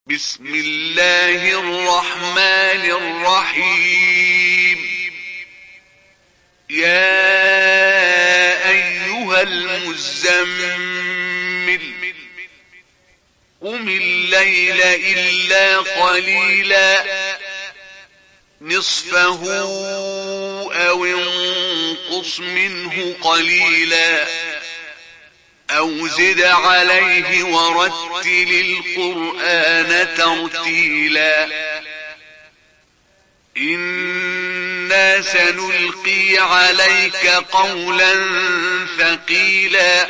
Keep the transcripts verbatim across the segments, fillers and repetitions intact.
بسم الله الرحمن الرحيم. يا أيها المزمل قم الليل إلا قليلا نصفه أو انقص منه قليلا أو زد عليه ورتل القرآن ترتيلا إنا سنلقي عليك قولا ثقيلا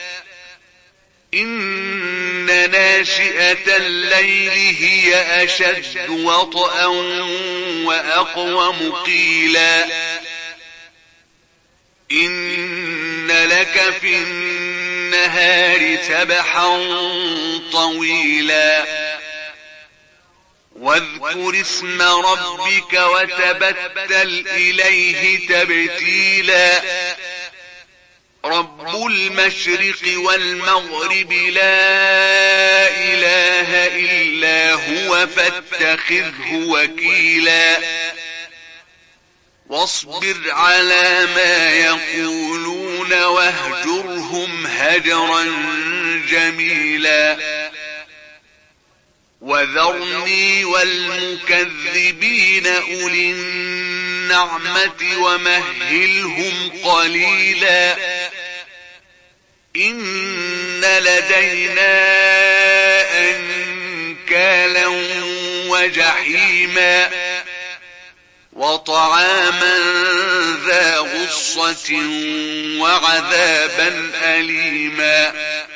إن ناشئة الليل هي أشد وطئا وأقوم قيلا إن لك في النهار سبحا طويلا واذكر اسم ربك وتبتل إليه تبتيلا رب المشرق والمغرب لا إله إلا هو فاتخذه وكيلا واصبر على ما يقولون واهجرهم هجرا جميلا وذرني والمكذبين أولي النعمة ومهلهم قليلا إن لدينا أنكالا وجحيما وطعاما ذا غصة وعذابا أليما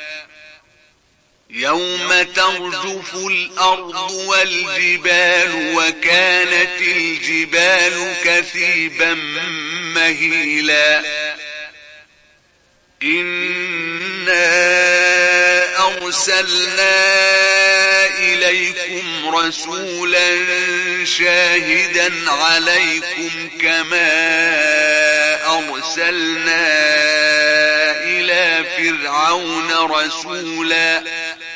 يوم ترجف الأرض والجبال وكانت الجبال كثيبا مهيلا إنا أرسلنا إليكم رسولا شاهدا عليكم كما أرسلنا إلى فرعون رسولا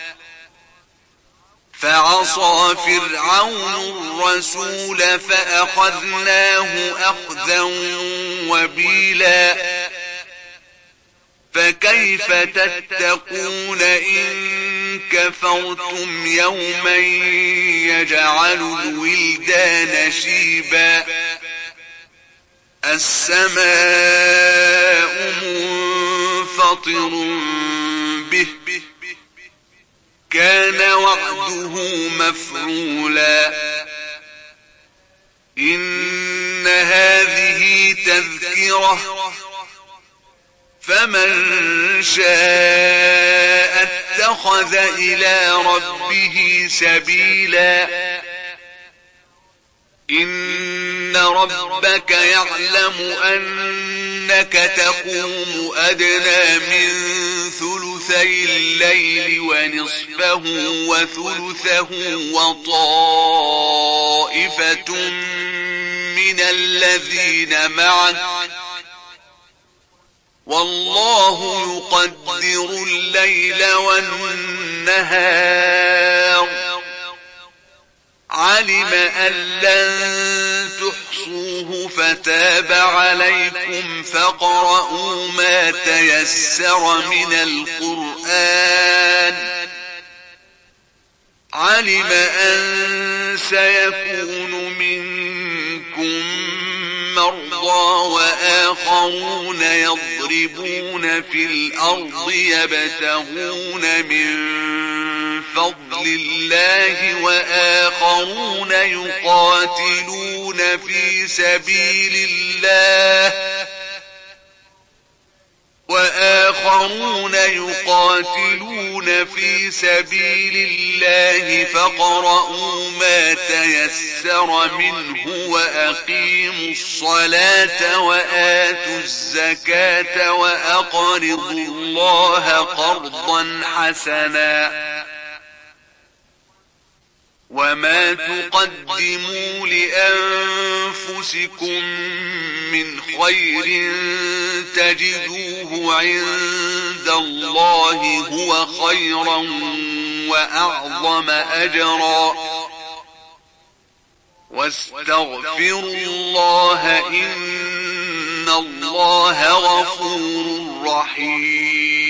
فعصى فرعون الرسول فأخذناه أخذا وبيلا فكيف تتقون إن كفرتم يوما يجعل الولدان شيبا السماء منفطر به كان وعده مفعولا إن هذه تذكرة فمن شاء اتخذ إلى ربه سبيلا إن ربك يعلم أنك تقوم أدنى من ثلثي الليل ونصفه وثلثه وطائفة من الذين معك والله يقدر الليل والنهار علم أن لن تحصوه فتاب عليكم فاقرؤوا ما تيسر من القرآن علم أن سيكون منكم مرضى وآخرون يضربون في الأرض يبتغون من فضل الله وآخرون يقاتلون في سبيل الله وآخرون يقاتلون في سبيل الله فاقرؤوا ما تيسر منه وأقيموا الصلاة وآتوا الزكاة وأقرضوا الله قرضا حسنا وما تقدموا لأنفسكم من خير تجدوه عند الله هو خيرا وأعظم أجرا واستغفروا الله إن الله غفور رحيم